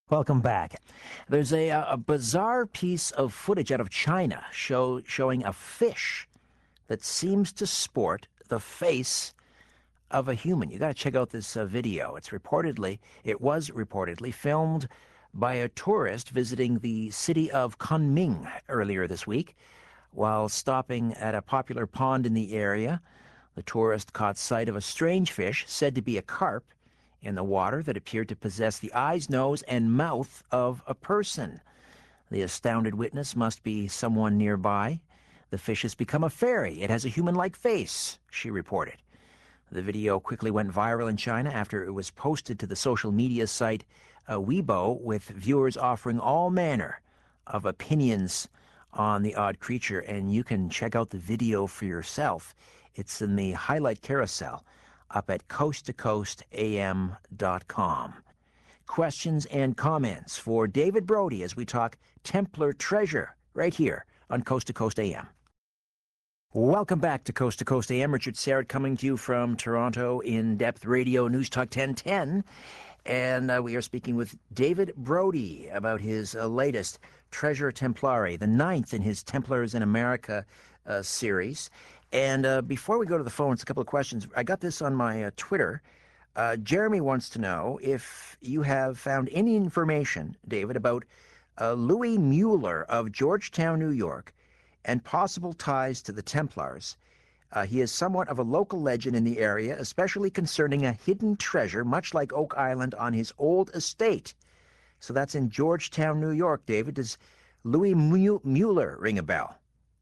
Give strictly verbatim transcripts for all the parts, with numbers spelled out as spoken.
Welcome back. There's a, a bizarre piece of footage out of China show, showing a fish that seems to sport the face of a human. You got to check out this uh, video. It's reportedly, it was reportedly filmed by a tourist visiting the city of Kunming earlier this week. While stopping at a popular pond in the area, the tourist caught sight of a strange fish said to be a carp in the water that appeared to possess the eyes, nose, and mouth of a person. The astounded witness must be someone nearby. The fish has become a fairy. It has a human-like face, she reported. The video quickly went viral in China after it was posted to the social media site uh, Weibo, with viewers offering all manner of opinions on the odd creature. And you can check out the video for yourself. It's in the highlight carousel up at coast to coast a m dot com. Questions and comments for David Brody as we talk Templar treasure right here on Coast to Coast A M. Welcome back to Coast to Coast A M. Richard Syrett coming to you from Toronto, In-Depth Radio News Talk ten ten. And uh, we are speaking with David Brody about his uh, latest Treasure Templari, the ninth in his Templars in America uh, series. And uh, before we go to the phones, a couple of questions. I got this on my uh, Twitter. Uh, Jeremy wants to know if you have found any information, David, about uh, Louis Mueller of Georgetown, New York, and possible ties to the Templars. Uh, he is somewhat of a local legend in the area, especially concerning a hidden treasure, much like Oak Island, on his old estate. So that's in Georgetown, New York, David. Does Louis Mueller ring a bell?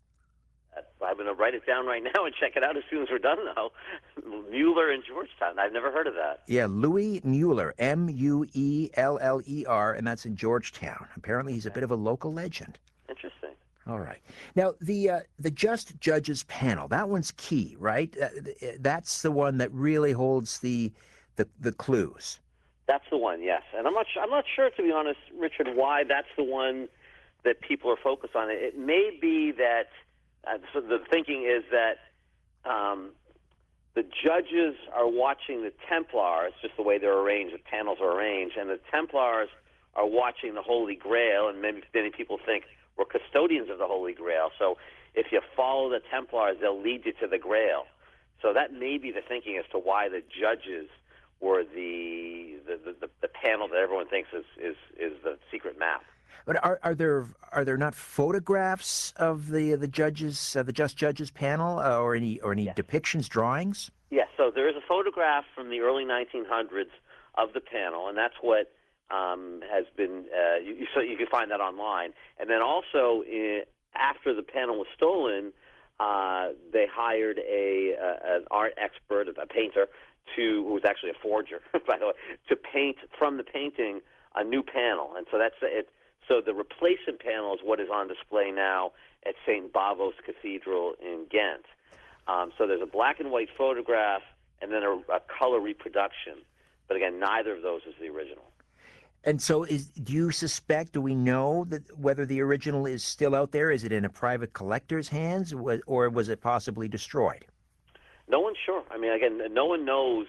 I'm going to write it down right now and check it out as soon as we're done, though. Mueller in Georgetown. I've never heard of that. Yeah, Louis Mueller, M U E L L E R, and that's in Georgetown. Apparently he's a bit of a local legend. Interesting. All right. Now, the uh, the Just Judges panel, that one's key, right? Uh, that's the one that really holds the, the the clues. That's the one, yes. And I'm not, I'm not sure, to be honest, Richard, why that's the one that people are focused on. It may be that Uh, so the thinking is that um, the judges are watching the Templars, just the way they're arranged, the panels are arranged, and the Templars are watching the Holy Grail, and many, many people think we're custodians of the Holy Grail. So if you follow the Templars, they'll lead you to the Grail. So that may be the thinking as to why the judges were the the, the, the panel that everyone thinks is, is, is the secret map. But are, are there are there not photographs of the the judges, uh, the Just Judges panel, uh, or any or any Yes. depictions, drawings? Yes. So there is a photograph from the early nineteen hundreds of the panel, and that's what um, has been. Uh, you, so you can find that online. And then also, in, after the panel was stolen, uh, they hired a, a an art expert, a painter, to who was actually a forger, by the way, to paint from the painting a new panel. And so that's it. So the replacement panel is what is on display now at Saint Bavo's Cathedral in Ghent. Um, so there's a black and white photograph and then a, a color reproduction. But again, neither of those is the original. And so is, do you suspect, do we know that whether the original is still out there? Is it in a private collector's hands, or was it possibly destroyed? No one's sure. I mean, again, no one knows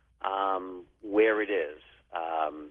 um, where it is. Um,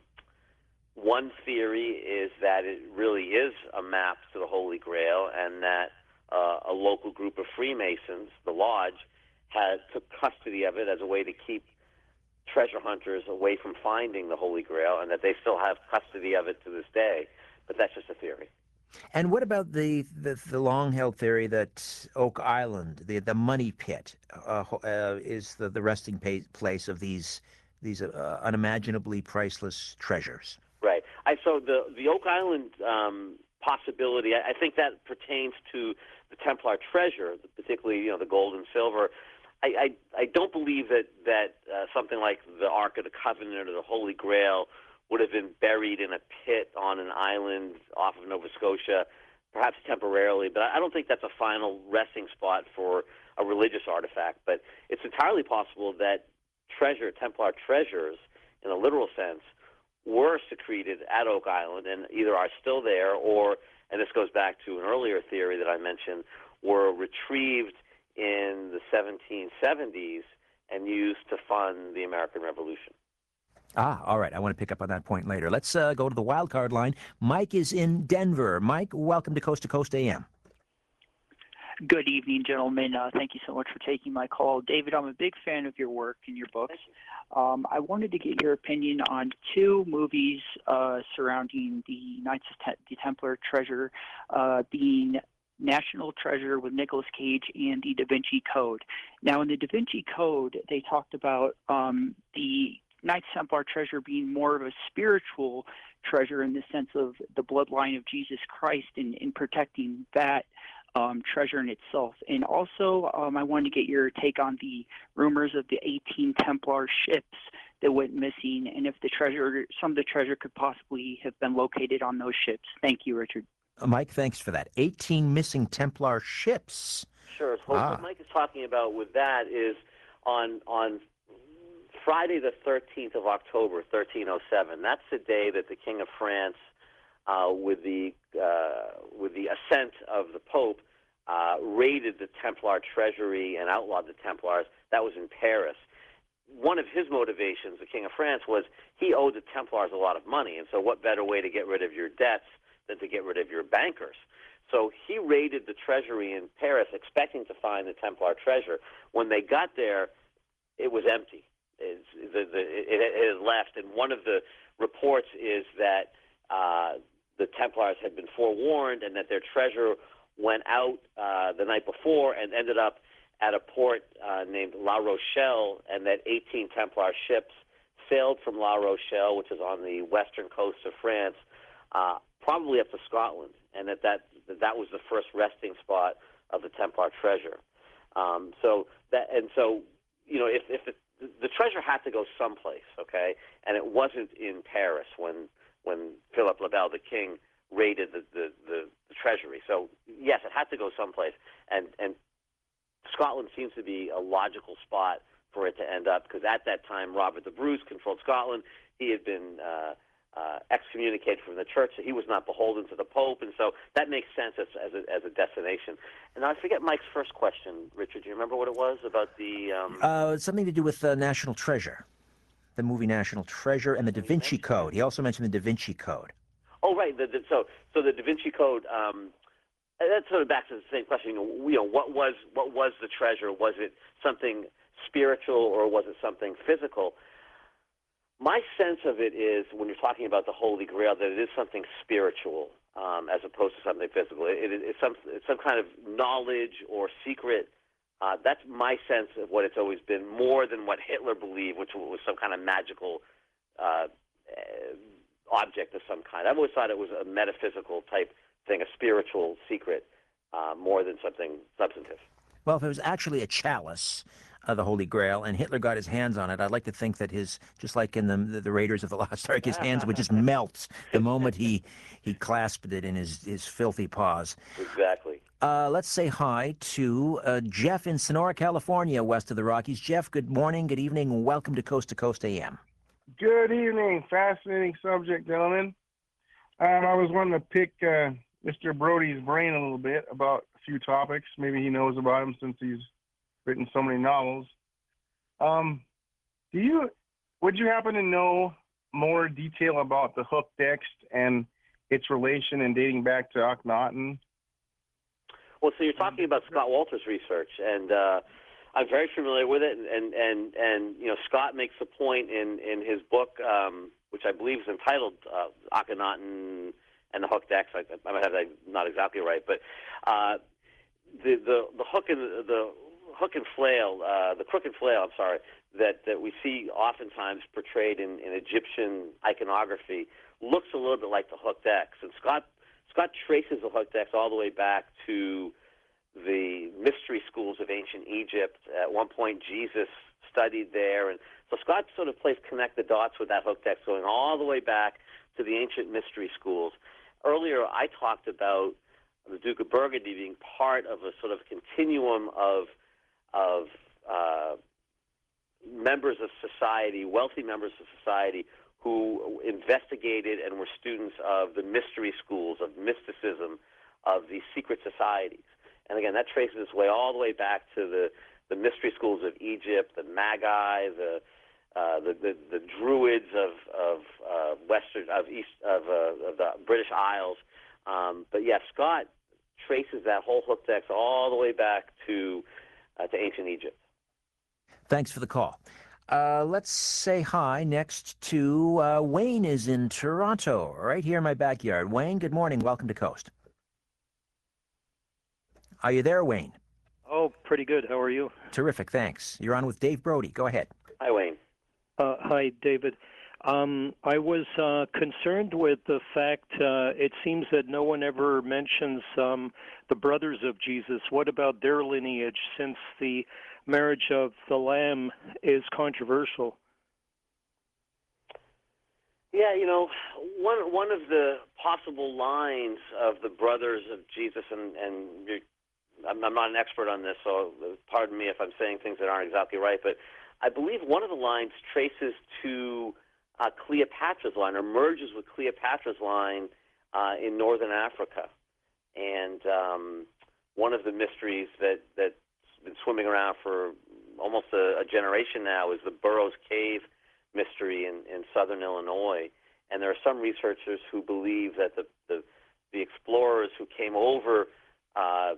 One theory is that it really is a map to the Holy Grail, and that uh, a local group of Freemasons, the Lodge, had took custody of it as a way to keep treasure hunters away from finding the Holy Grail, and that they still have custody of it to this day. But that's just a theory. And what about the the, the long-held theory that Oak Island, the the money pit, uh, uh, is the, the resting place of these these uh, unimaginably priceless treasures? Right. I, so the the Oak Island um, possibility, I, I think that pertains to the Templar treasure, particularly you know the gold and silver. I I, I don't believe that that uh, something like the Ark of the Covenant or the Holy Grail would have been buried in a pit on an island off of Nova Scotia, perhaps temporarily. But I don't think that's a final resting spot for a religious artifact. But it's entirely possible that treasure, Templar treasures, in a literal sense, were secreted at Oak Island and either are still there or, and this goes back to an earlier theory that I mentioned, were retrieved in the seventeen seventies and used to fund the American Revolution. Ah, all right. I want to pick up on that point later. Let's uh, go to the wild card line. Mike is in Denver. Mike, welcome to Coast to Coast A M. Good evening, gentlemen. Uh, thank you so much for taking my call. David, I'm a big fan of your work and your books. Um, I wanted to get your opinion on two movies uh, surrounding the Knights of the Templar treasure, uh, being National Treasure with Nicolas Cage and the Da Vinci Code. Now, in the Da Vinci Code, they talked about um, the Knights Templar treasure being more of a spiritual treasure in the sense of the bloodline of Jesus Christ and in protecting that Um, treasure in itself. And also, um, I wanted to get your take on the rumors of the eighteen Templar ships that went missing, and if the treasure, some of the treasure could possibly have been located on those ships. Thank you, Richard. Uh, Mike, thanks for that. eighteen missing Templar ships. Sure. So Ah. what Mike is talking about with that is on on Friday the thirteenth of October, thirteen oh seven. That's the day that the King of France, uh, with the uh, with the assent of the Pope, uh, raided the Templar treasury and outlawed the Templars. That was in Paris. One of his motivations, the King of France, was he owed the Templars a lot of money, and so what better way to get rid of your debts than to get rid of your bankers? So he raided the treasury in Paris, expecting to find the Templar treasure. When they got there, it was empty. It's, the, the, it, it had left, and one of the reports is that uh, the Templars had been forewarned and that their treasure went out uh, the night before and ended up at a port uh, named La Rochelle, and that eighteen Templar ships sailed from La Rochelle, which is on the western coast of France, uh, probably up to Scotland, and that, that that was the first resting spot of the Templar treasure. Um, so that, and so, you know, if, if it, the treasure had to go someplace, okay, and it wasn't in Paris when when Philip le Bel, the king, raided the, the, the, the treasury. So yes, it had to go someplace, and and Scotland seems to be a logical spot for it to end up, because at that time Robert the Bruce controlled Scotland. He had been uh, uh, excommunicated from the church, so he was not beholden to the Pope, and so that makes sense as, as, a, as a destination. And I forget Mike's first question, Richard. Do you remember what it was about the... Um... Uh, something to do with uh, National Treasure, the movie National Treasure, and the Da Vinci Code. He also mentioned the Da Vinci Code. Oh, right. The, the, so, so the Da Vinci Code... Um, that's sort of back to the same question. You know, you know, what was what was the treasure? Was it something spiritual or was it something physical? My sense of it is, when you're talking about the Holy Grail, that it is something spiritual um, as opposed to something physical. It, it, it's, some, it's some kind of knowledge or secret. Uh, that's my sense of what it's always been, more than what Hitler believed, which was some kind of magical uh, object of some kind. I've always thought it was a metaphysical type thing, a spiritual secret, uh, more than something substantive. Well, if it was actually a chalice, uh, the Holy Grail, and Hitler got his hands on it, I'd like to think that his, just like in the the, the Raiders of the Lost Ark, his hands would just melt the moment he he clasped it in his, his filthy paws. Exactly. Uh, let's say hi to uh, Jeff in Sonora, California, west of the Rockies. Jeff, good morning, good evening, welcome to Coast to Coast A M. Good evening. Fascinating subject, gentlemen. Um, I was wanting to pick uh, Mister Brody's brain a little bit about a few topics. Maybe he knows about them since he's written so many novels. Um, do you, would you happen to know more detail about the Hook text and its relation and dating back to Akhenaten? Well, so you're talking about Scott Walter's research, and uh, I'm very familiar with it. And, and, and, and you know, Scott makes a point in, in his book, um, which I believe is entitled uh, Akhenaten and the Hook Decks. I, I might have that not exactly right, but uh, the, the the hook and the, the hook and flail, uh, the crook and flail. I'm sorry, that, that we see oftentimes portrayed in, in Egyptian iconography looks a little bit like the hook decks. And Scott Scott traces the hook decks all the way back to the mystery schools of ancient Egypt. At one point, Jesus studied there, and so Scott sort of plays connect the dots with that hook text going all the way back to the ancient mystery schools. Earlier, I talked about the Duke of Burgundy being part of a sort of continuum of of uh, members of society, wealthy members of society, who investigated and were students of the mystery schools, of mysticism, of these secret societies. And again, that traces its way all the way back to the, the mystery schools of Egypt, the Magi, the uh, the, the the Druids of of uh, Western of East of, uh, of the British Isles. Um, but yeah, Scott traces that whole hook text all the way back to uh, to ancient Egypt. Thanks for the call. Uh, let's say hi next to uh, Wayne is in Toronto, right here in my backyard. Wayne, good morning. Welcome to Coast. Are you there, Wayne? Oh, pretty good. How are you? Terrific, thanks. You're on with Dave Brody. Go ahead. Hi, Wayne. Uh, hi, David. Um, I was uh, concerned with the fact uh, it seems that no one ever mentions um, the brothers of Jesus. What about their lineage, since the marriage of the Lamb is controversial? Yeah, you know, one one of the possible lines of the brothers of Jesus, and, and you're, I'm, I'm not an expert on this, so pardon me if I'm saying things that aren't exactly right, but I believe one of the lines traces to uh, Cleopatra's line, or merges with Cleopatra's line uh, in northern Africa. And um, one of the mysteries that, that's been swimming around for almost a, a generation now is the Burroughs Cave mystery in, in southern Illinois. And there are some researchers who believe that the, the, the explorers who came over uh,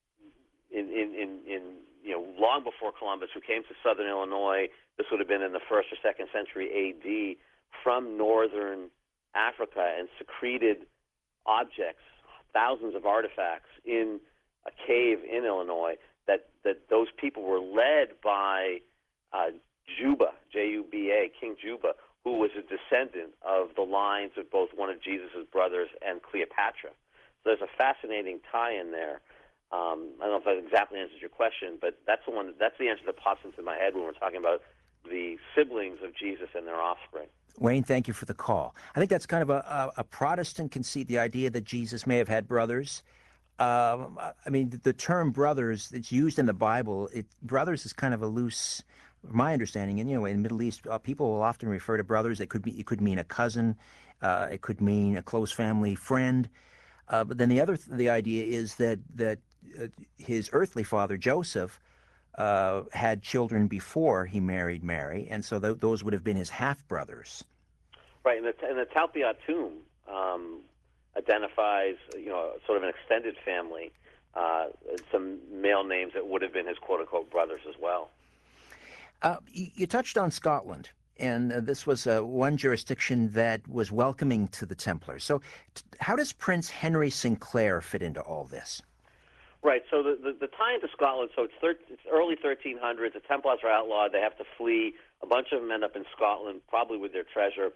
in, in, in, in, you know, long before Columbus, who came to southern Illinois, this would have been in the first or second century A D, from northern Africa, and secreted objects, thousands of artifacts in a cave in Illinois, that, that those people were led by uh, Juba, J U B A, King Juba, who was a descendant of the lines of both one of Jesus' brothers and Cleopatra. So there's a fascinating tie-in there. Um, I don't know if that exactly answers your question, but that's the one. That's the answer that pops into my head when we're talking about the siblings of Jesus and their offspring. Wayne, thank you for the call. I think that's kind of a, a, a Protestant conceit, the idea that Jesus may have had brothers. Um, I mean, the, the term brothers, it's used in the Bible. It, brothers is kind of a loose, my understanding, and you know, in the Middle East, uh, people will often refer to brothers. It could be, it could mean a cousin, uh, it could mean a close family friend. Uh, but then the other, th- the idea is that that uh, his earthly father Joseph uh, had children before he married Mary, and so th- those would have been his half brothers. Right, and the, and the Talpiot tomb um, identifies, you know, sort of an extended family, uh, some male names that would have been his quote-unquote brothers as well. Uh, you, you touched on Scotland, and uh, this was uh, one jurisdiction that was welcoming to the Templars. So t- how does Prince Henry Sinclair fit into all this? Right, so the, the, the tie into Scotland, so it's, thir- it's early thirteen hundreds, the Templars are outlawed, they have to flee, a bunch of them end up in Scotland, probably with their treasure.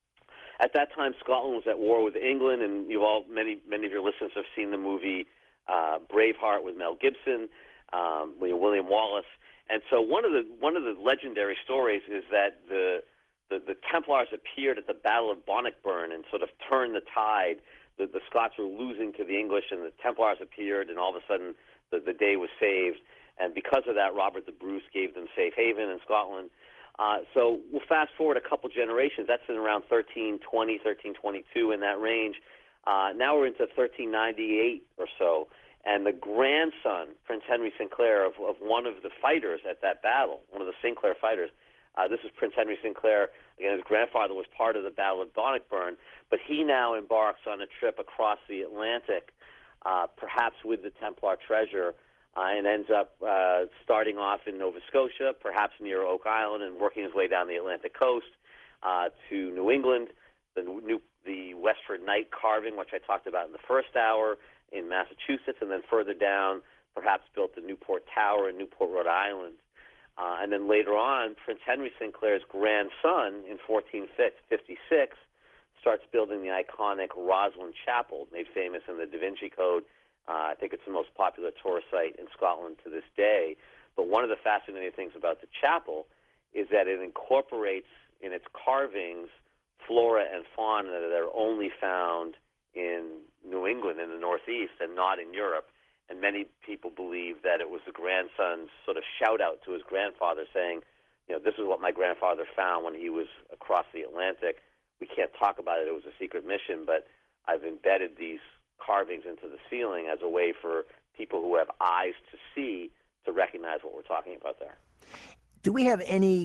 At that time, Scotland was at war with England, and you all, many many of your listeners have seen the movie uh, Braveheart with Mel Gibson, um, William Wallace. And so one of the one of the legendary stories is that the, the the Templars appeared at the Battle of Bannockburn and sort of turned the tide. The, the Scots were losing to the English, and the Templars appeared, and all of a sudden the, the day was saved. And because of that, Robert the Bruce gave them safe haven in Scotland. Uh, so we'll fast forward a couple generations. That's in around thirteen twenty, thirteen twenty-two, in that range. Uh, now we're into thirteen ninety-eight or so. And the grandson, Prince Henry Sinclair, of, of one of the fighters at that battle, one of the Sinclair fighters, uh, this is Prince Henry Sinclair. Again, his grandfather was part of the Battle of Bannockburn, but he now embarks on a trip across the Atlantic, uh, perhaps with the Templar treasure, uh, and ends up uh, starting off in Nova Scotia, perhaps near Oak Island, and working his way down the Atlantic coast uh, to New England, the, new, the Westford Knight carving, which I talked about in the first hour, in Massachusetts, and then further down, perhaps built the Newport Tower in Newport, Rhode Island. Uh, and then later on, Prince Henry Sinclair's grandson, in fourteen fifty-six, starts building the iconic Rosslyn Chapel, made famous in the Da Vinci Code. Uh, I think it's the most popular tourist site in Scotland to this day. But one of the fascinating things about the chapel is that it incorporates in its carvings flora and fauna that are only found in New England, in the Northeast, and not in Europe. And many people believe that it was the grandson's sort of shout-out to his grandfather saying, you know, this is what my grandfather found when he was across the Atlantic. We can't talk about it. It was a secret mission, but I've embedded these carvings into the ceiling as a way for people who have eyes to see to recognize what we're talking about there. Do we have any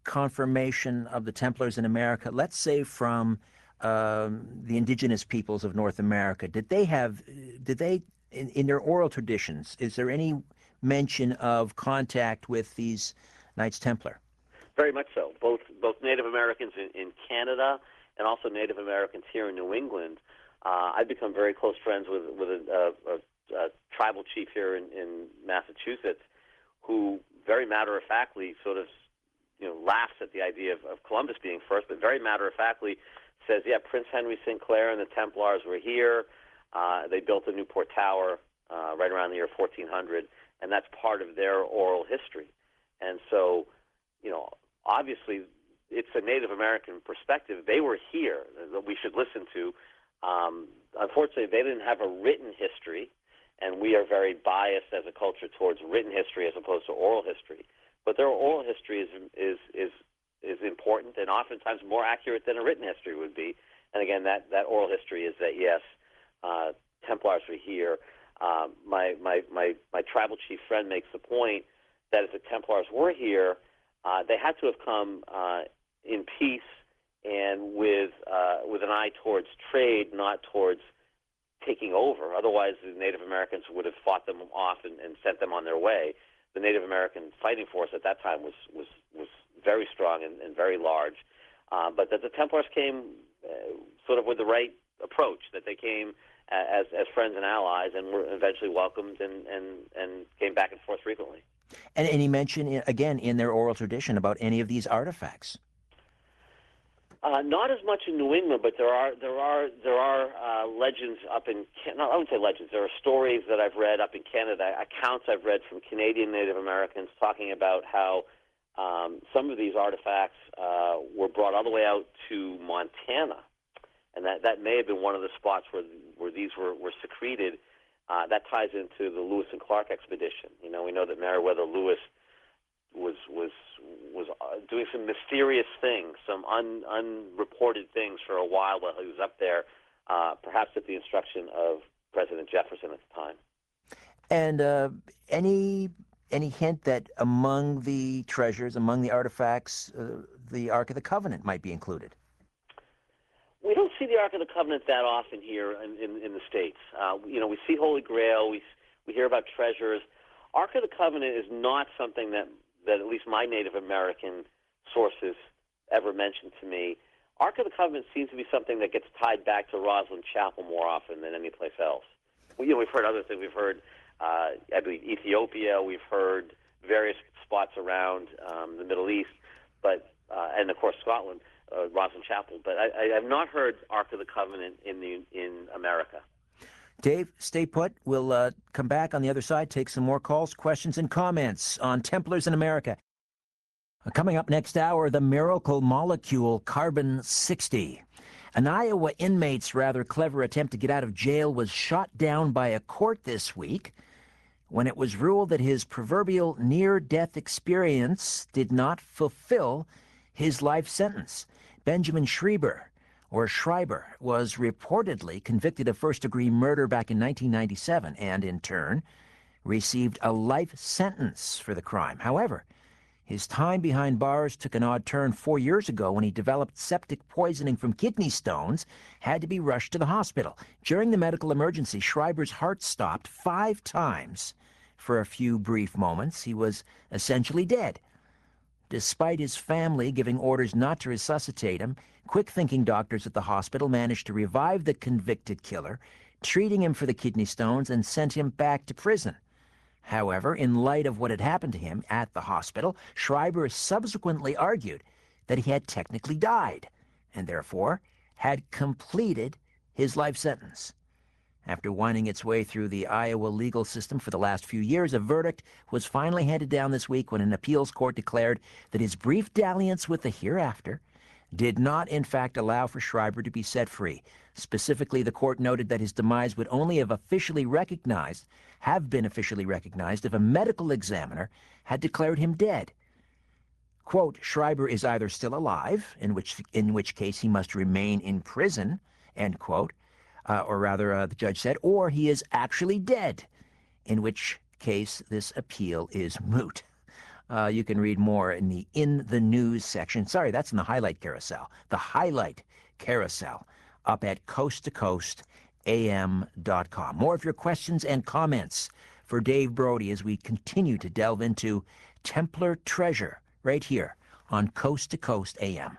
confirmation of the Templars in America, let's say from um, the indigenous peoples of North America, did they have, did they, in, in their oral traditions, is there any mention of contact with these Knights Templar? Very much so. Both both Native Americans in, in Canada and also Native Americans here in New England. Uh, I've become very close friends with with a, a, a, a tribal chief here in, in Massachusetts, who very matter of factly sort of, you know, laughs at the idea of, of Columbus being first, but very matter of factly says, "Yeah, Prince Henry Sinclair and the Templars were here. Uh, they built a Newport Tower uh, right around the year fourteen hundred, and that's part of their oral history." And so, you know, obviously, it's a Native American perspective. They were here that we should listen to. Um, unfortunately, they didn't have a written history, and we are very biased as a culture towards written history as opposed to oral history. But their oral history is is is is important and oftentimes more accurate than a written history would be. And again, that, that oral history is that yes, uh, Templars were here. Um, my my my my tribal chief friend makes the point that if the Templars were here, uh, they had to have come uh, in peace and with uh, with an eye towards trade, not towards taking over. Otherwise, the Native Americans would have fought them off and, and sent them on their way. The Native American fighting force at that time was was, was very strong and, and very large, uh, but that the Templars came uh, sort of with the right approach, that they came as as friends and allies and were eventually welcomed and, and, and came back and forth frequently. And, and he mentioned, again, in their oral tradition about any of these artifacts. Uh, not as much in New England, but there are there are there are uh, legends up in no, I wouldn't say legends. There are stories that I've read up in Canada, accounts I've read from Canadian Native Americans talking about how um, some of these artifacts uh, were brought all the way out to Montana, and that, that may have been one of the spots where where these were were secreted. Uh, that ties into the Lewis and Clark expedition. You know, we know that Meriwether Lewis was was was uh, doing some mysterious things, some un, unreported things for a while while he was up there, uh, perhaps at the instruction of President Jefferson at the time. And uh, any any hint that among the treasures, among the artifacts, uh, the Ark of the Covenant might be included? We don't see the Ark of the Covenant that often here in, in, in the States. Uh, you know, we see Holy Grail, we we hear about treasures. Ark of the Covenant is not something that that at least my Native American sources ever mentioned to me. Ark of the Covenant seems to be something that gets tied back to Rosslyn Chapel more often than any place else. Well, you know, we've heard other things. We've heard, uh, I believe, Ethiopia. We've heard various spots around um, the Middle East, but uh, and of course Scotland, uh, Rosslyn Chapel. But I, I have not heard Ark of the Covenant in the in America. Dave, stay put. We'll uh, come back on the other side, take some more calls, questions, and comments on Templars in America. Uh, coming up next hour, the miracle molecule carbon sixty. An Iowa inmate's rather clever attempt to get out of jail was shot down by a court this week when it was ruled that his proverbial near-death experience did not fulfill his life sentence. Benjamin Schreiber, or Schreiber, was reportedly convicted of first-degree murder back in nineteen ninety-seven and, in turn, received a life sentence for the crime. However, his time behind bars took an odd turn four years ago when he developed septic poisoning from kidney stones, had to be rushed to the hospital. During the medical emergency, Schreiber's heart stopped five times. For a few brief moments, he was essentially dead. Despite his family giving orders not to resuscitate him, quick-thinking doctors at the hospital managed to revive the convicted killer, treating him for the kidney stones, and sent him back to prison. However, in light of what had happened to him at the hospital, Schreiber subsequently argued that he had technically died and therefore had completed his life sentence. After winding its way through the Iowa legal system for the last few years, a verdict was finally handed down this week when an appeals court declared that his brief dalliance with the hereafter did not, in fact, allow for Schreiber to be set free. Specifically, the court noted that his demise would only have officially recognized, have been officially recognized, if a medical examiner had declared him dead. Quote, Schreiber is either still alive, in which, in which case he must remain in prison, end quote, uh, or rather, uh, the judge said, or he is actually dead, in which case this appeal is moot. Uh, you can read more in the In the News section. Sorry, that's in the highlight carousel. The highlight carousel up at coast to coast a m dot com. More of your questions and comments for Dave Brody as we continue to delve into Templar treasure right here on Coast to Coast A M.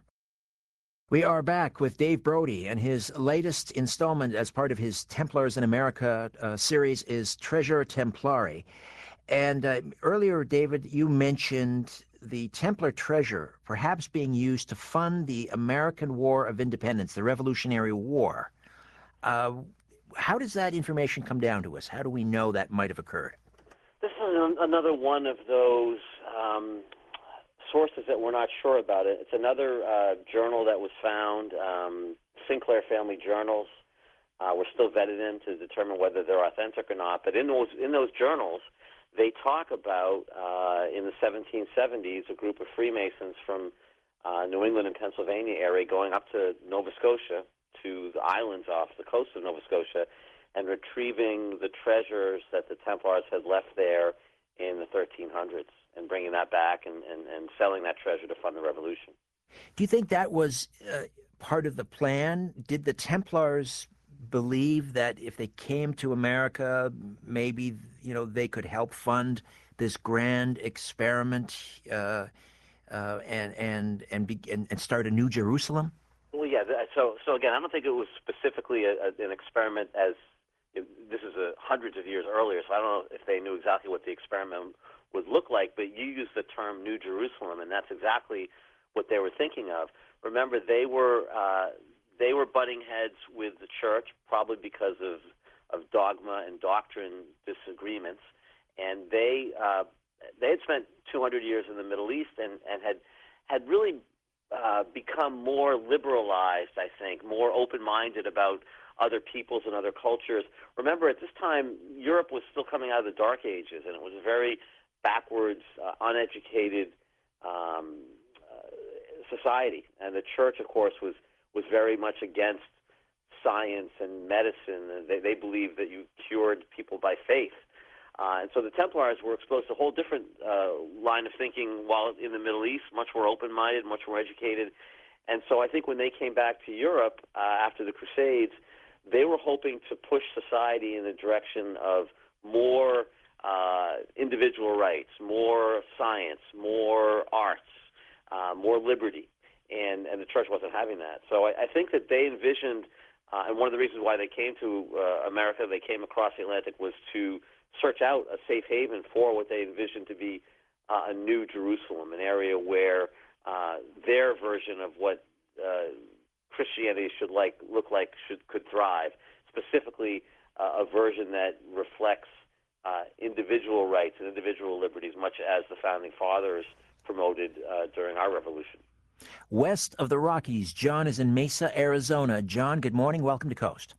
We are back with Dave Brody, and his latest installment as part of his Templars in America uh, series is Treasure Templari. And uh, earlier, David, you mentioned the Templar treasure perhaps being used to fund the American War of Independence, the Revolutionary War. Uh, how does that information come down to us? How do we know that might have occurred? This is an, another one of those um, sources that we're not sure about. It. It's another uh, journal that was found, um, Sinclair Family Journals. Uh, we're still vetted in to determine whether they're authentic or not. But in those in those journals, they talk about, uh, in the seventeen seventies, a group of Freemasons from uh, New England and Pennsylvania area going up to Nova Scotia, to the islands off the coast of Nova Scotia, and retrieving the treasures that the Templars had left there in the thirteen hundreds and bringing that back and, and, and selling that treasure to fund the revolution. Do you think that was uh, part of the plan? Did the Templars believe that if they came to America, maybe, you know, they could help fund this grand experiment uh, uh, and and and, be, and and start a new Jerusalem? Well, yeah. So, so again, I don't think it was specifically a, a, an experiment. As if, this is a, hundreds of years earlier, so I don't know if they knew exactly what the experiment would look like. But you used the term New Jerusalem, and that's exactly what they were thinking of. Remember, they were uh, they were butting heads with the church, probably because of of dogma and doctrine disagreements, and they uh, they had spent two hundred years in the Middle East and, and had had really uh, become more liberalized, I think, more open-minded about other peoples and other cultures. Remember, at this time, Europe was still coming out of the Dark Ages, and it was a very backwards, uh, uneducated um, uh, society. And the church, of course, was, was very much against science and medicine. They, they believed that you cured people by faith. Uh, and so the Templars were exposed to a whole different uh, line of thinking while in the Middle East, much more open-minded, much more educated. And so I think when they came back to Europe uh, after the Crusades, they were hoping to push society in the direction of more uh, individual rights, more science, more arts, uh, more liberty. And, and the church wasn't having that. So I, I think that they envisioned, uh, and one of the reasons why they came to uh, America, they came across the Atlantic, was to search out a safe haven for what they envisioned to be uh, a new Jerusalem, an area where uh, their version of what uh, Christianity should like look like should could thrive. Specifically, uh, a version that reflects uh, individual rights and individual liberties, much as the founding fathers promoted uh, during our revolution. West of the Rockies, John is in Mesa, Arizona. John, good morning. Welcome to Coast.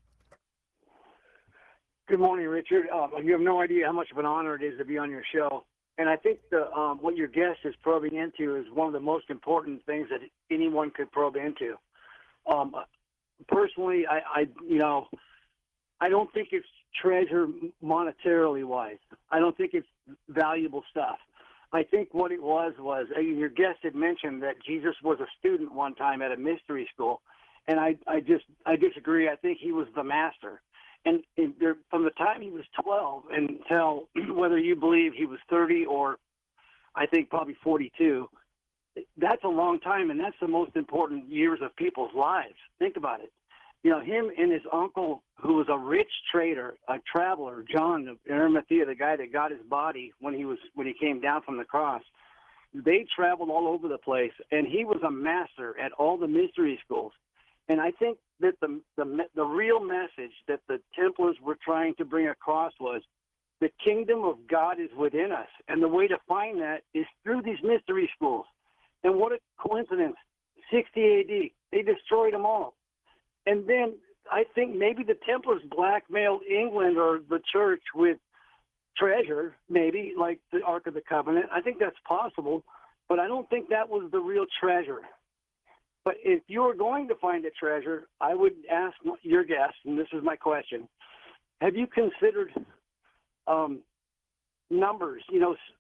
Good morning, Richard. Um, you have no idea how much of an honor it is to be on your show. And I think the, um, what your guest is probing into is one of the most important things that anyone could probe into. Um, personally, I, I, you know, I don't think it's treasure monetarily wise. I don't think it's valuable stuff. I think what it was was, uh, your guest had mentioned that Jesus was a student one time at a mystery school. And I, I just, I disagree. I think he was the master. And there, from the time he was twelve until whether you believe he was thirty or I think probably forty-two, that's a long time, and that's the most important years of people's lives. Think about it. You know, him and his uncle, who was a rich trader, a traveler, John of Arimathea, the guy that got his body when he was when he came down from the cross, they traveled all over the place, and he was a master at all the mystery schools. And I think that the, the the real message that the Templars were trying to bring across was the kingdom of God is within us. And the way to find that is through these mystery schools. And what a coincidence, sixty A D, they destroyed them all. And then I think maybe the Templars blackmailed England or the church with treasure, maybe, like the Ark of the Covenant. I think that's possible, but I don't think that was the real treasure. But if you were going to find a treasure, I would ask your guest, and this is my question, have you considered um, numbers, you know,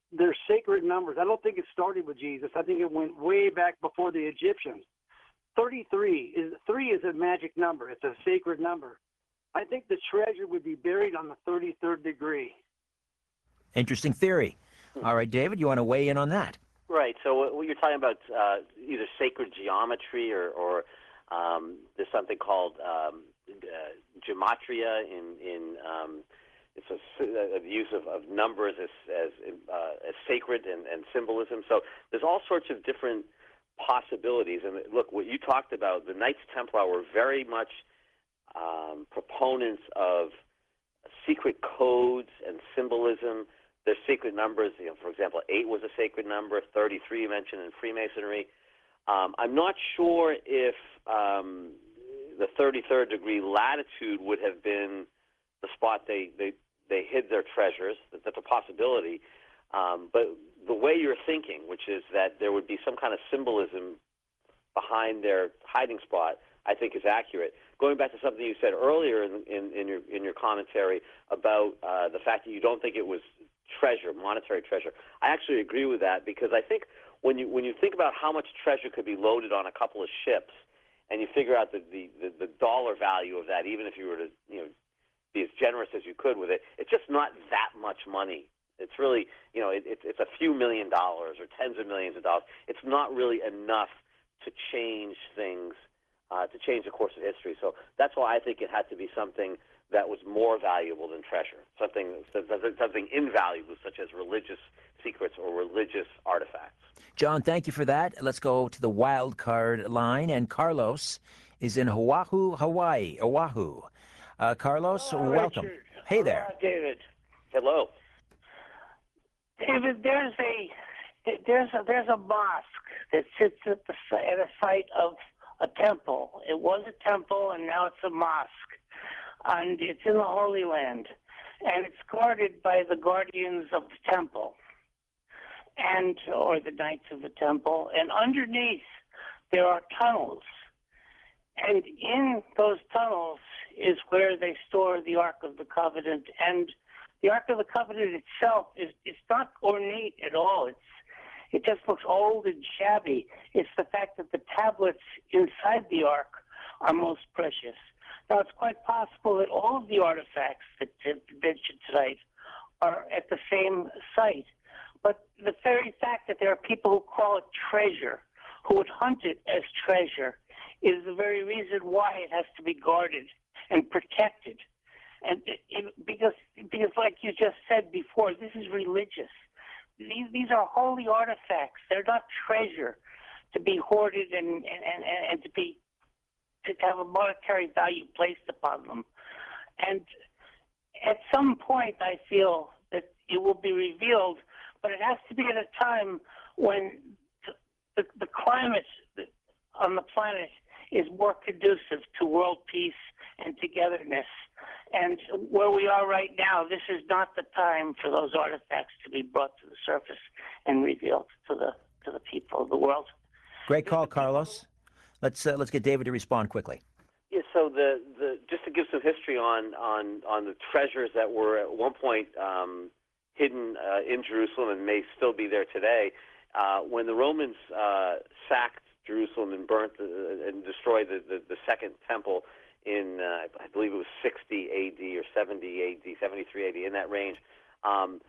they're sacred numbers. I don't think it started with Jesus. I think it went way back before the Egyptians. thirty-three is three is a magic number. It's a sacred number. I think the treasure would be buried on the thirty-third degree. Interesting theory. All right, David, you want to weigh in on that? Right. So what what you're talking about, uh, either sacred geometry or, or um, there's something called um, uh, gematria in in um, it's a, a, the use of, of numbers as as, uh, as sacred and, and symbolism. So there's all sorts of different possibilities. And look, what you talked about, the Knights Templar were very much um, proponents of secret codes and symbolism. Their secret numbers, you know, for example, eight was a sacred number, thirty-three you mentioned in Freemasonry. Um, I'm not sure if um, the thirty-third degree latitude would have been the spot they, they, they hid their treasures. That's a possibility. Um, but the way you're thinking, which is that there would be some kind of symbolism behind their hiding spot, I think is accurate. Going back to something you said earlier in, in, in your in your commentary about uh, the fact that you don't think it was treasure, monetary treasure, I actually agree with that, because I think when you when you think about how much treasure could be loaded on a couple of ships, and you figure out the the, the, the dollar value of that, even if you were to you know be as generous as you could with it, it's just not that much money. It's really, you know, it, it, it's a few million dollars or tens of millions of dollars. It's not really enough to change things, uh, to change the course of history. So that's why I think it had to be something that was more valuable than treasure, something something invaluable, such as religious secrets or religious artifacts. John, thank you for that. Let's go to the wild card line, and Carlos is in Oahu, Hawaii. Oahu. Uh, Carlos, Hello, welcome. Richard. Hey there. Hello, David. Hello. David, there's a there's a there's a mosque that sits at the at a site of a temple. It was a temple, and now it's a mosque, and it's in the Holy Land, and it's guarded by the guardians of the temple, and or the knights of the temple. And underneath there are tunnels, and in those tunnels is where they store the Ark of the Covenant. And the Ark of the Covenant itself is it's not ornate at all. It's it just looks old and shabby. It's the fact that the tablets inside the Ark are most precious. Now, it's quite possible that all of the artifacts that have been mentioned tonight are at the same site. But the very fact that there are people who call it treasure, who would hunt it as treasure, is the very reason why it has to be guarded and protected. And it, it, because, because, like you just said before, this is religious. These these are holy artifacts. They're not treasure to be hoarded and and, and, and to be to have a monetary value placed upon them. And at some point, I feel that it will be revealed, but it has to be at a time when the, the, the climate on the planet is more conducive to world peace and togetherness. And where we are right now, this is not the time for those artifacts to be brought to the surface and revealed to the to the people of the world. Great call, Carlos. Let's uh, let's get David to respond quickly. Yeah, so the, the just to give some history on, on, on the treasures that were at one point um, hidden uh, in Jerusalem and may still be there today, uh, when the Romans uh, sacked Jerusalem and burnt the, and destroyed the, the, the second temple in, uh, I believe it was sixty A D or seventy A D, seventy-three A D, in that range, um,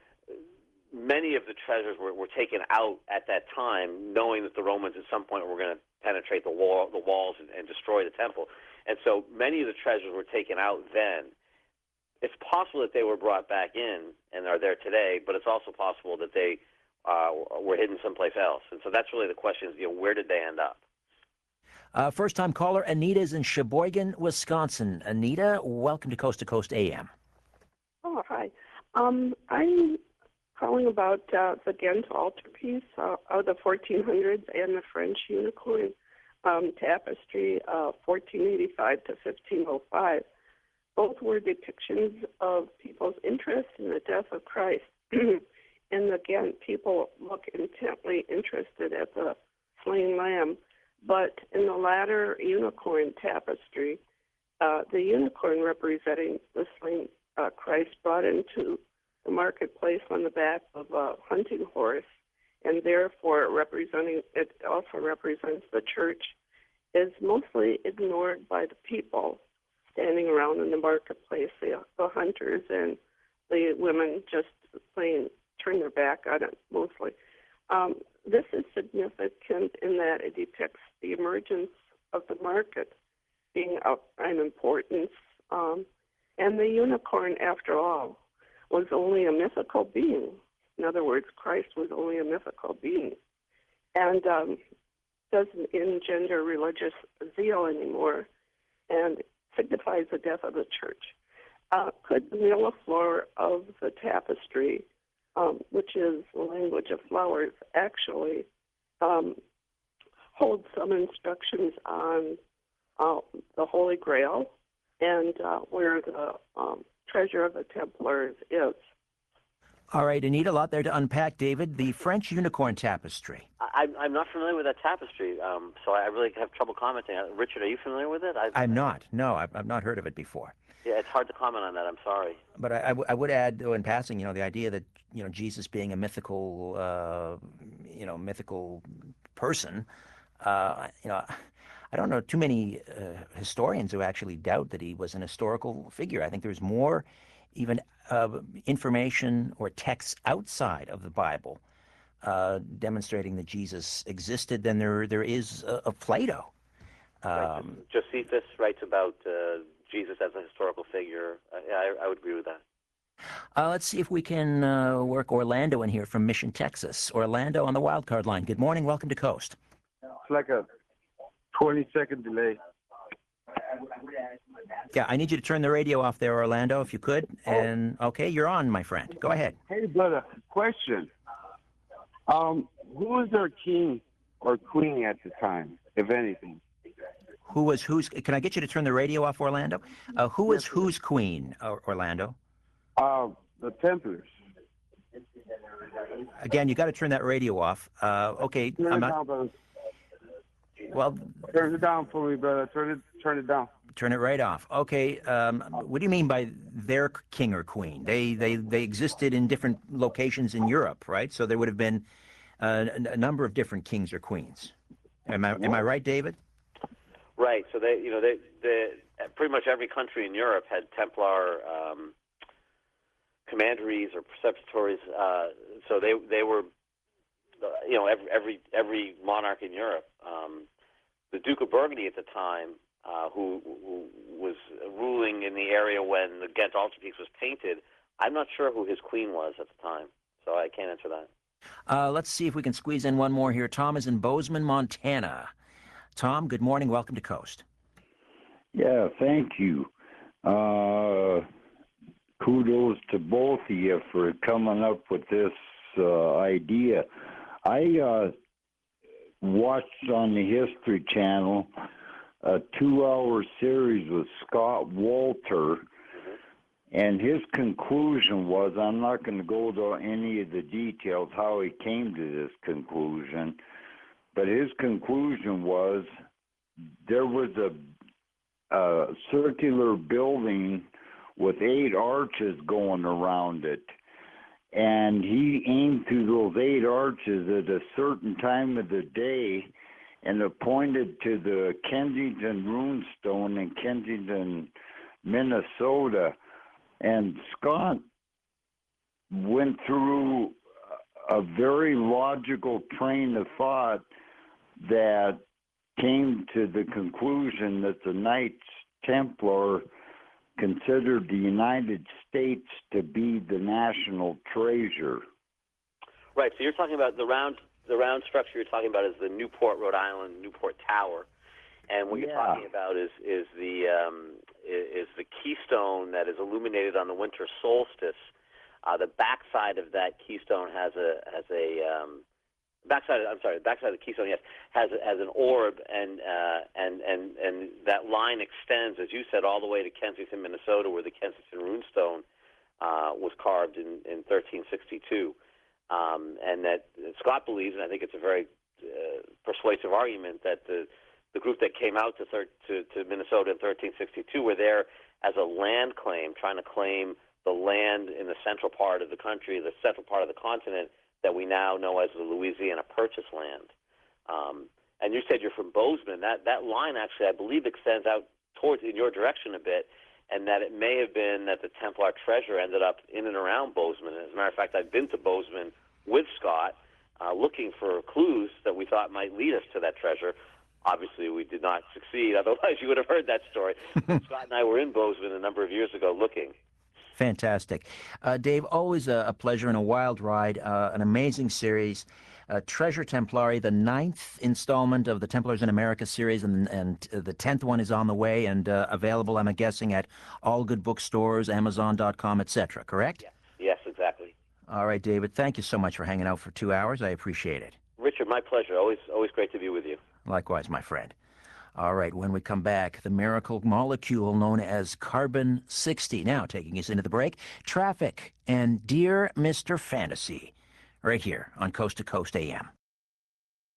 many of the treasures were, were taken out at that time, knowing that the Romans at some point were going to penetrate the wall, the walls, and, and destroy the temple. And so many of the treasures were taken out then. It's possible that they were brought back in and are there today, but it's also possible that they uh, were hidden someplace else. And so that's really the question: is, you know, where did they end up? Uh, first-time caller Anita is in Sheboygan, Wisconsin. Anita, welcome to Coast to Coast A M. Oh, hi. Um, I'm calling about uh, the Ghent altarpiece uh, of the fourteen hundreds and the French unicorn um, tapestry, uh, fourteen eighty-five to fifteen oh five. Both were depictions of people's interest in the death of Christ. And again, people look intently interested at the slain lamb. But in the latter unicorn tapestry, uh, the unicorn representing the slain uh, Christ brought into the marketplace on the back of a hunting horse, and therefore representing it also represents the church, is mostly ignored by the people standing around in the marketplace, the, the hunters and the women just plain turn their back on it mostly. Um, this is significant in that it depicts the emergence of the market being of prime importance. Um, and the unicorn, after all, was only a mythical being. In other words, Christ was only a mythical being. And um, doesn't engender religious zeal anymore and signifies the death of the church. Uh, could the millefleur of the tapestry, um, which is the language of flowers, actually um, hold some instructions on uh, the Holy Grail and uh, where the um, treasure of the Templars is? All right, Anita, a lot there to unpack, David. The French unicorn tapestry. I, I'm not familiar with that tapestry, um, so I really have trouble commenting. Uh, Richard, are you familiar with it? I've, I'm not. No, I've, I've not heard of it before. Yeah, it's hard to comment on that. I'm sorry. But I, I, w- I would add, though, in passing, you know, the idea that, you know, Jesus being a mythical, uh, you know, mythical person, uh, you know, I don't know too many uh, historians who actually doubt that he was an historical figure. I think there's more even uh, information or texts outside of the Bible uh, demonstrating that Jesus existed than there there is uh, of Plato. Um, right. Josephus writes about uh, Jesus as a historical figure. Uh, yeah, I, I would agree with that. Uh, let's see if we can uh, work Orlando in here from Mission, Texas. Orlando on the wildcard line. Good morning. Welcome to Coast. It's like a twenty-second delay. Yeah, I need you to turn the radio off there, Orlando, if you could. And, okay, you're on, my friend. Go ahead. Hey, brother, question. Um, who was our king or queen at the time, if anything? Who was whose? Can I get you to turn the radio off, Orlando? Uh, who was whose queen, uh, Orlando? Uh, the Templars. Again, you got to turn that radio off. Uh, okay, Turn I'm it not. down, brother. Well, Turn it down for me, brother. Turn it, turn it down. turn it right off. Okay. Um, what do you mean by their king or queen? They they they existed in different locations in Europe, right? So there would have been uh, a, a number of different kings or queens. Am I am I right, David? Right. So they, you know, they, they pretty much every country in Europe had Templar um, commanderies or preceptories. Uh, so they they were, you know, every every every monarch in Europe. Um, the Duke of Burgundy at the time, uh, who, who was ruling in the area when the Ghent altarpiece was painted, I'm not sure who his queen was at the time, so I can't answer that. Uh, let's see if we can squeeze in one more here. Tom is in Bozeman, Montana. Tom, good morning. Welcome to Coast. Yeah, thank you. Uh, kudos to both of you for coming up with this uh, idea. I uh, watched on the History Channel a two-hour series with Scott Walter, and his conclusion was, I'm not going to go to any of the details how he came to this conclusion, but his conclusion was there was a, a circular building with eight arches going around it. And he aimed through those eight arches at a certain time of the day and pointed to the Kensington Runestone in Kensington, Minnesota. And Scott went through a very logical train of thought that came to the conclusion that the Knights Templar considered the United States to be the national treasure. Right. So you're talking about the round, the round structure you're talking about is the Newport, Rhode Island, Newport Tower, and what Yeah. you're talking about is is the um, is the keystone that is illuminated on the winter solstice. Uh, the backside of that keystone has a has a um, backside. I'm sorry, the backside of the keystone, yes, has has an orb, and uh, and and and that line extends, as you said, all the way to Kensington, Minnesota, where the Kensington Runestone uh, was carved in in thirteen sixty-two. Um, and that Scott believes, and I think it's a very uh, persuasive argument, that the the group that came out to, thir- to to Minnesota in thirteen sixty-two were there as a land claim, trying to claim the land in the central part of the country, the central part of the continent that we now know as the Louisiana Purchase land. Um, and you said you're from Bozeman. That that line actually, I believe, extends out towards in your direction a bit, and that it may have been that the Templar treasure ended up in and around Bozeman. As a matter of fact, I've been to Bozeman with Scott, uh, looking for clues that we thought might lead us to that treasure. Obviously, we did not succeed. Otherwise, you would have heard that story. Scott and I were in Bozeman a number of years ago looking. Fantastic. Uh, Dave, always a, a pleasure and a wild ride, uh, an amazing series. Uh, Treasure Templari, the ninth installment of the Templars in America series, and, and uh, the tenth one is on the way and uh, available, I'm guessing, at all good bookstores, Amazon dot com, et cetera, correct? Yes. Yes, exactly. All right, David, thank you so much for hanging out for two hours. I appreciate it. Richard, my pleasure. Always, always great to be with you. Likewise, my friend. All right, when we come back, the miracle molecule known as carbon sixty. Now, taking us into the break, traffic and Dear Mister Fantasy, right here on Coast to Coast A M.